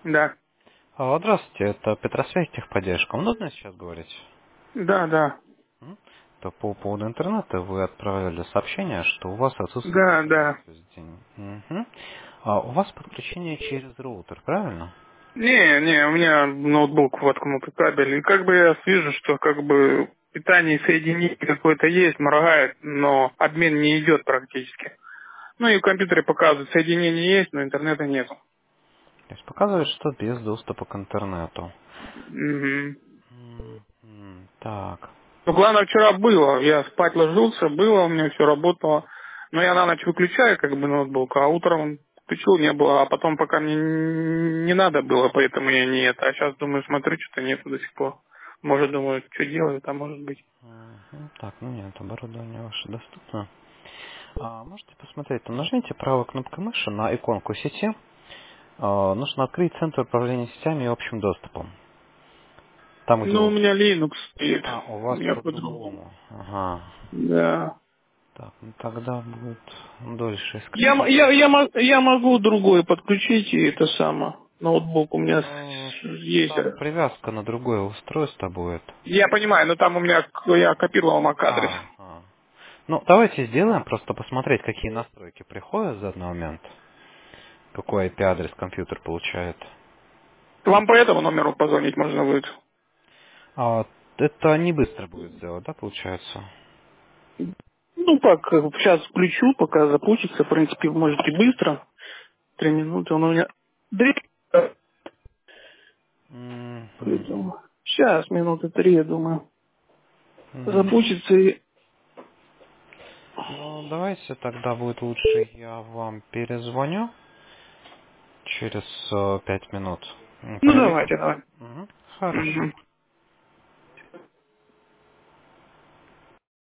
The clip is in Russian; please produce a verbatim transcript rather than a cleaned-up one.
Да. А, Здравствуйте, это Петросвязь техподдержка. Удобно сейчас говорить? Да, да. М? То по поводу интернета вы отправили сообщение, что у вас отсутствует Да, интернет да. весь день. Мгм. А у вас подключение через роутер, правильно? Не, не, у меня ноутбук воткнутый кабель. И как бы я вижу, что как бы питание и соединение какое-то есть, моргает, но обмен не идет практически. Ну и в компьютере показывают, соединение есть, но интернета нету. То есть показывает, что без доступа к интернету. Мгм. Мгм. Так. Ну, главное, вчера было. Я спать ложился, было, у меня все работало. Но я на ночь выключаю, как бы, ноутбук, а утром он включил, не было. А потом, пока мне не надо было, поэтому я не это. А сейчас, думаю, смотрю, что-то нету до сих пор. Может, думаю, что делают, а может быть. Мгм. Так, ну нет, оборудование ваше доступно. А, можете посмотреть, там нажмите правой кнопкой мыши на иконку сети. А, нужно открыть центр управления сетями и общим доступом. Там, где Ну, у у... меня Linux стоит. А, у У вас меня по-другому. по-другому. Ага. Да. Так, ну тогда будет дольше искать. Я, м- я, я, мо- я могу другой подключить и это самое. Ноутбук у меня Ну, с- есть. там привязка на другое устройство будет. Я понимаю, но там у меня к- я копировал мак-адрес. А, а. Ну, давайте сделаем, просто посмотреть, какие настройки приходят за один момент. Какой I P-адрес компьютер получает. Вам по этому номеру позвонить можно будет? А, это не быстро будет сделать, да, получается? Ну как, сейчас включу, пока запустится, в принципе, можете быстро. Три минуты, он у меня... Мгм. Сейчас, минуты три, я думаю. Мгм. Запустится и... Ну, давайте тогда будет лучше я вам перезвоню через э, пять минут. М, Ну Проверим. давайте, давай. Мгм. Хорошо. Мгм.